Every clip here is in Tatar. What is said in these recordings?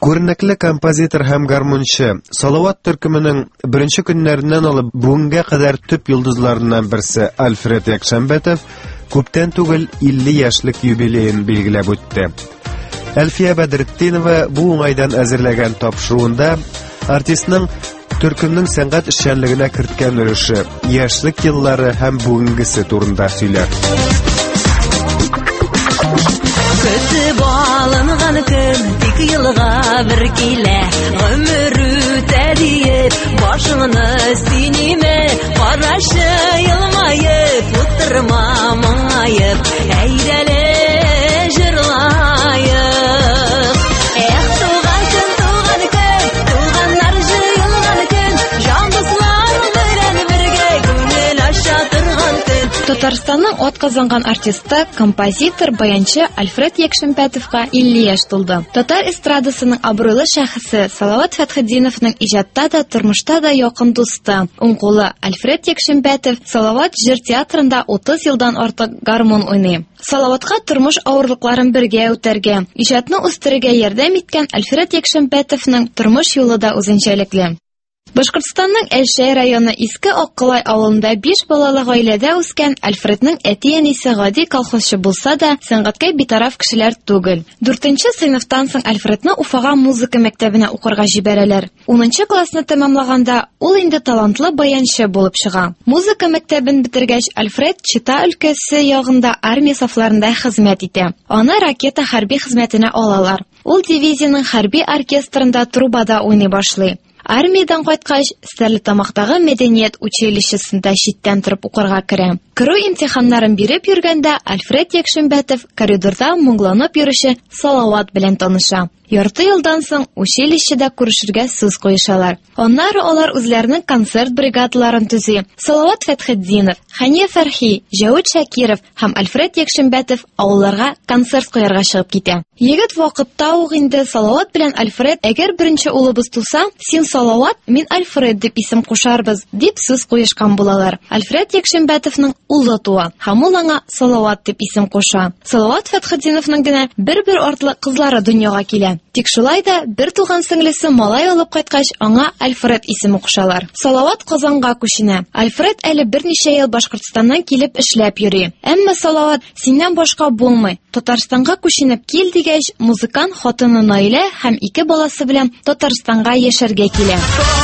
Күренекле композитор һәм гармончы, Салават төркеменең беренче көннәреннән алып бүгенгә кадәр төп йолдызларыннан берсе Альфред Якшәмбәтов күптән түгел 50 яшьлек юбилеен билгеләп үтте. Әлфия Бәдретдинова бу уңайдан әзерләгән тапшыруында артистның төркемнең сәнгать эшчәнлегенә керткән өлеше, яшьлек еллары һәм бүгенгесе турында сөйләп. Көтеп алынган көн тик елга бер килә, гомер үтә диеп башыңны синиме, карашы елмаеп, утырма моңаеп, әйдәле җырлаеп. Эх, туган көн, туганнар җыелган көн, җан дуслар белән бергә күңел аша торган көн. Татарстанның атказанган артисты, композитор, баянчы Альфред Якшәмбәтовка 50 яшь тулды. Татар эстрадасының абруйлы шәхесе Салават Фәтхетдиновның иҗатта да, тормышта да якын дусты. Уң кулы Альфред Якшәмбәтов Салават җыр театрында 30 елдан артык гармон уйный. Салаватка тормыш авырлыкларын бергә үтәргә, иҗатны үстерергә ярдәм иткән Альфред Якшәмбәтовның тормыш юлы да үзенчәлекле. Башкортстанның Әлшәй районы Иске Аккылай авылында 5 балалы гаиләдә үскән Альфредның әти-әнисе гади колхозчы булса да, сәнгатькә битараф кешеләр түгел. 4нче сыйныфтан соң Альфредны Уфага музыка мәктәбенә укырга җибәрәләр. 10нчы классны тәмамлаганда ул инде талантлы баянчы булып чыга. Музыка мәктәбен бетергәч, Альфред Чита өлкәсе ягында армия сафларында хезмәт итә. Аны ракета хәрби хезмәтенә алалар. Ул дивизияның хәрби оркестрында трубада уйный башлый. Армиядан кайткач, Стәрлетамактагы мәдәният училищесында читтән торып укырга керә. Керү имтиханнарын биреп йөргәндә Альфред Якшәмбәтов коридорда моңланып йөрүче Салават белән таныша. Ярты елдан соң училищеда күрешергә сүз куешалар. Аннары алар үзләренең концерт бригадаларын төзи. Салават Фәтхетдинов, Хания Фәрхи, Җәүд Шакиров һәм Альфред Якшәмбәтов авылларга концерт куярга чыгып китә. Егет вакытта ук инде Салават белән Альфред, әгәр беренче улыбыз туса, син Салават, мин Альфред дип исем кушарбыз, дип сүз куешкан булалар. Альфред Якшәмбәтовның улы туа, һәм ул аңа Салават дип исем куша. Салават Фәтхетдиновның генә бер артлы кызлары дөньяга килә. Тик шулай да бер туган сеңлесе малай алып кайткач, аңа Альфред исеме кушалар. Салават Казанга күченә. Альфред әле берничә ел Башкортстаннан килеп эшләп йөри. Әмма Салават синнән башка булмый. Татарстанга күченеп кил дигәч, музыкант хатыны Наилә һәм 2 баласы белән Татарстанга яшәргә килә.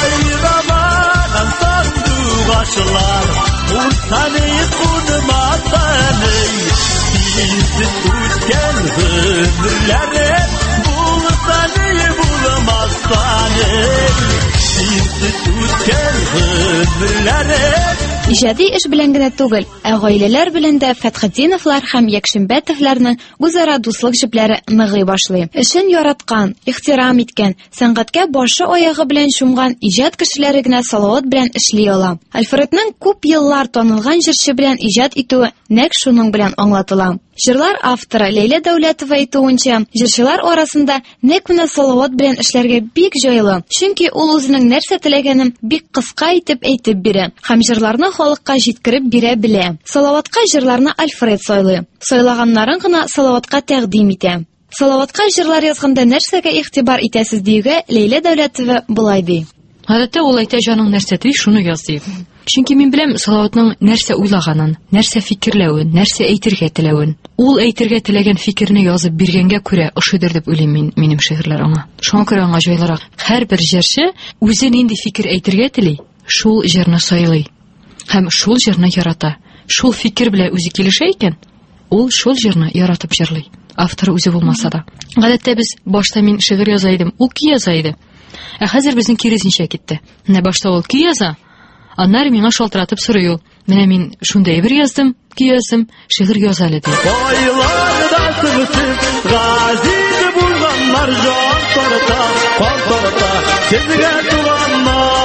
Иҗади эш белән генә түгел, ә гаиләләр белән дә Фәтхетдиновлар һәм Якшәмбәтовларның үзара дуслык җепләре ныгый башлый. Эшен яраткан, ихтирам иткән, сәнгатькә башы аягы белән чумган иҗат кешеләре генә Салават белән эшли ала. Альфредның күп еллар танылган җырчы белән иҗат итүе нәкъ шуның белән аңлатыла. Җырлар авторы Ләйлә Дәүләтова әйтүенчә, җырчылар арасында нәкъ менә Салават белән эшләргә бик җайлы, чөнки ул үзенең нәрсә теләгәнен бик кыска итеп әйтеп бирә һәм җырларны халыкка җиткереп бирә белә. Салаватка җырларны Альфред сайлый. Сайлаганнарын гына Салаватка тәкъдим итә. Салаватка җырлар язганда нәрсәгә игътибар итәсез диюгә Ләйлә Дәүләтова булай ди. Гадәттә ул әйтә, җаның нәрсә тели, шуны яз ди. Чөнки мин беләм Салаватның нәрсә уйлаганын, нәрсә фикерләвен, нәрсә әйтергә теләвен. Ул әйтергә теләгән фикерне язып биргәнгә күрә ошыдыр дип уйлыйм минем шигырьләр аңа. Шуңа күрә аңа җайлырак. Һәрбер җырчы үзе нинди фикер әйтергә тели, шул җырны сайлый. Һәм шул җырны ярата. Шул фикер белән үзе килешә икән, ул шул җырны яратып җырлый. Автор үзе булмаса да. Гадәттә без башта мин шигырь яза идем, ул ки яза иде. Ә хәзер безнең киресенчә китте. Менә башта ул ки яза, аннары миңа шалтыратып сорый ул. Менә мин шундай бер яздым, ки яздым, шигырь яза әле ди. Байларда сыгысып, газиз булганнар җан тарта, кан тарта, сезгә туганнар.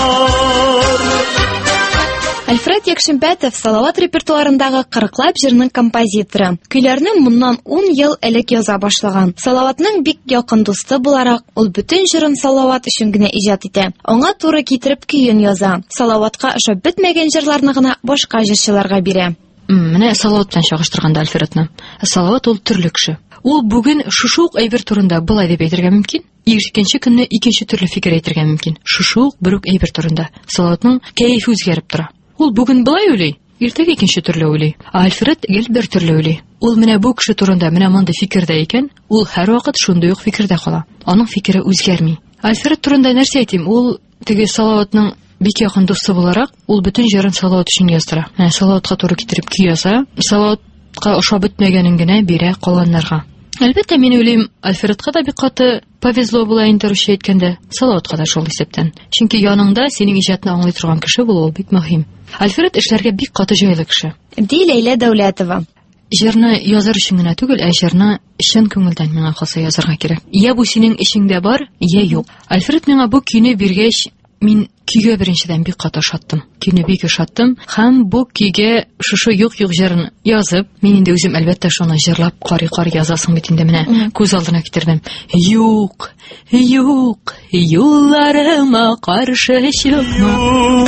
Альфред Якшәмбәтов Салават репертуарындагы 40лап җырның композиторы. Көйләрне моннан 10 ел элек яза башлаган. Салаватның бик якын дусты буларак, ул бүтән җырын Салават өчен генә иҗат итә. Аңа туры китереп көен яза. Салаватка ошап бетмәгән җырларны гына башка җырчыларга бирә. Менә Салават белән чагыштырганда Альфредны. Салават ул төрле кеше. Ул бүген шушы ук әйбер турында былай дип әйтергә мөмкин. икенче көнне икенче төрле фикер әйтергә мөмкин. Шушы бер үк әйбер турында. Салаватның кәефе үзгәреп тора. Ул бүген былай уйлый, иртәгә икенче төрле уйлый. Альфред гел бер төрле уйлый. Ул менә бу кеше турында менә монда фикердә икән, ул һәрвакыт шундый ук фикердә кала. Аның фикере үзгәрми. Альфред турында нәрсә әйтим? Ул теге Салаватның бик якын дусты буларак, ул бүтән җырын Салават өчен яздыра. Салаватка туры китереп кияса, Салаватка ошап бетмәгәнен генә бирә калганнарга. Әлбәттә, мин уйлыйм, Альфредка да бик каты повезло була инде русча әйткәндә, Салаватка да шул исәптән. Чөнки яныңда синең иҗатны аңлый торган кеше булу бик мөһим. Альфред эшләргә бик каты җайлы кеше. Ди Ләйлә Дәүләтова. Җырны язар өчен генә түгел, җырны чын күңелдән миңа калса язарга кирәк. Я бу синең эшеңдә бар, я юк. Альфред миңа бу көйне биргәч, мин көйгә беренчедән бик каты шаттым. Көйне бик шаттым һәм бу көйгә шушы юк-юк җырын язып, мин инде үзем әлбәттә шуны җырлап карый язасың бит инде менә күз алдына китердем. Юк, юк, юлларыма каршы чыкма.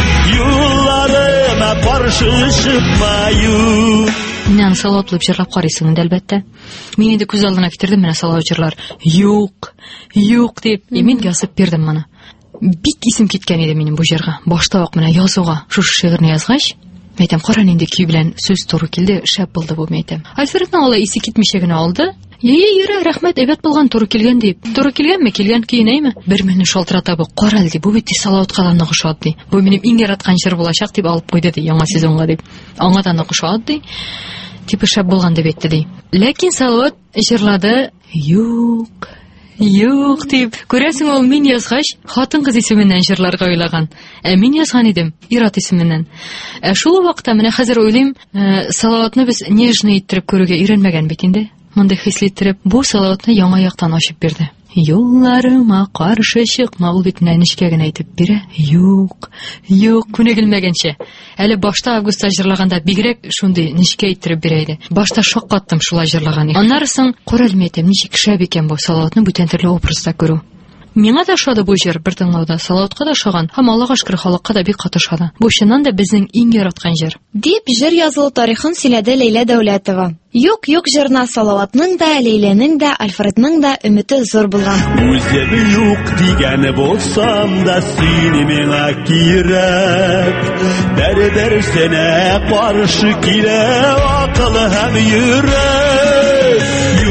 Юлларыма каршы чыкма, юк. Мин Салаватлап җырлап карыйсың инде әлбәттә. Мин инде күз алдына китердем менә Салават җырлар. Юк, юк дип, мин язып бирдем моны. Бик исем киткән иде минем бу җырга. Башта ук менә язуга, шушы шигырьне язгач, мәйтәм, кара нинди көй белән сүз туры килде, шәп булды бу мәйтәм. Альфредның алай исе китмичә генә алды. Йөрә, рәхмәт, әйбәт булган, туры килгән дип. Туры килгәнме, килгән көйнәйме? Бер мине шалтырата бу. Кара ди, бу бит Салаватка да ныгышат ди. Бу минем иң яраткан җыр булачак дип алып куйды ди яңа сезонга дип. Аңа да ныгышат ди. Типа шәп булган дип әйтте ди. Ләкин Салават җырлады. Юк, юк дип. Күрәсең, ул мин язгач, хатын-кыз исеменнән җырларга уйлаган. Мин язган идем, Ират исеменнән. Шул вакытта менә хәзер уйлыйм, Салаватны без нежный иттереп күрүгә өйрәнмәгән бит инде. Монда хислиттереп, бу Салаватны яңа яктан ачып бирде. Юлларыма каршы чыкма, ул бит менә нечкә генә әйтеп бирә. Юк, юк, күнегелмәгәнчә. Әле башта Августта җырлаганда бигрәк шундый нечкә иттереп бирә иде. Башта шаккаттым шулай җырлаган. Аннары соң күрәлмәйтем, ничек шәп икән бу Салаватны бүтән төрле образда күрү. Миңа да ошады бу җыр бер тыңлауда, Салаватка да ошаган, һәм Аллага шөкер, халыкка да бик каты ошады. Бу чыннан да безнең иң яраткан җыр. Дип җыр язылу тарихын сөйләде Ләйлә Дәүләтова. Юк җырна Салаватның да, Ләйләнең да, Альфредның да өмете зур булган. Үзем юк дигәне булсам да сине миңа кирәк. Бер сенә каршы килә акыл һәм йөрәк.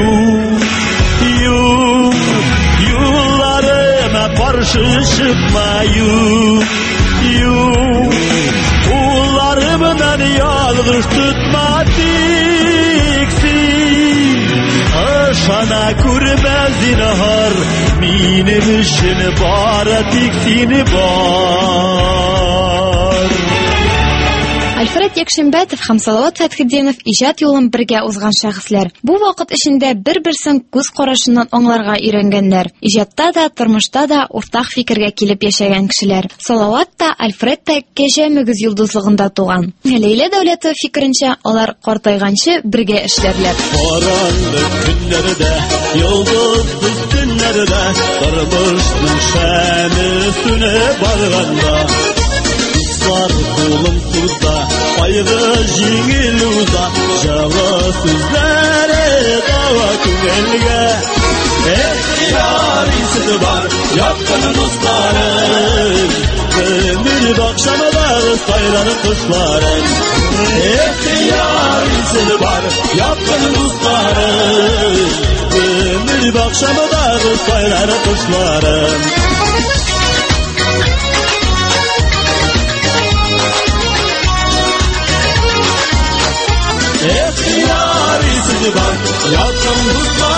Юк, юлларыма каршы чыкма, юк, улларымнан ялгыш tutma тик син. Ышана күрмә зинһар, минем өчен бары тик сине бар. Альфред Якшембәтов һәм Салават Фәтхетдинов иҗат юлын бергә узган шәхесләр. Бу вакыт эчендә бер-берсен күз карашыннан аңларга өйрәнгәннәр. Иҗатта да, тормышта да уртак фикергә килеп яшәгән кешеләр. Салават та, Альфред та кәҗә мөгез йолдызлыгында туган. Ләйлә Дәүләтова фикеренчә, алар картайганчы бергә эшләрләр. Караңгы көннәрдә, йолдызсыз төннәрдә, тормышның шәме сүнеп барганда, кулым туза, кайгы җиңел уза, җылы сүзләре дава күңелгә. Яр исе бар, якын дусларым, гомер бакчамдагы сайланып кышларым. Яр исе бар, якын дусларым, гомер бакчамдагы сайланып кышларым. Yar izi var, yakın dostlar.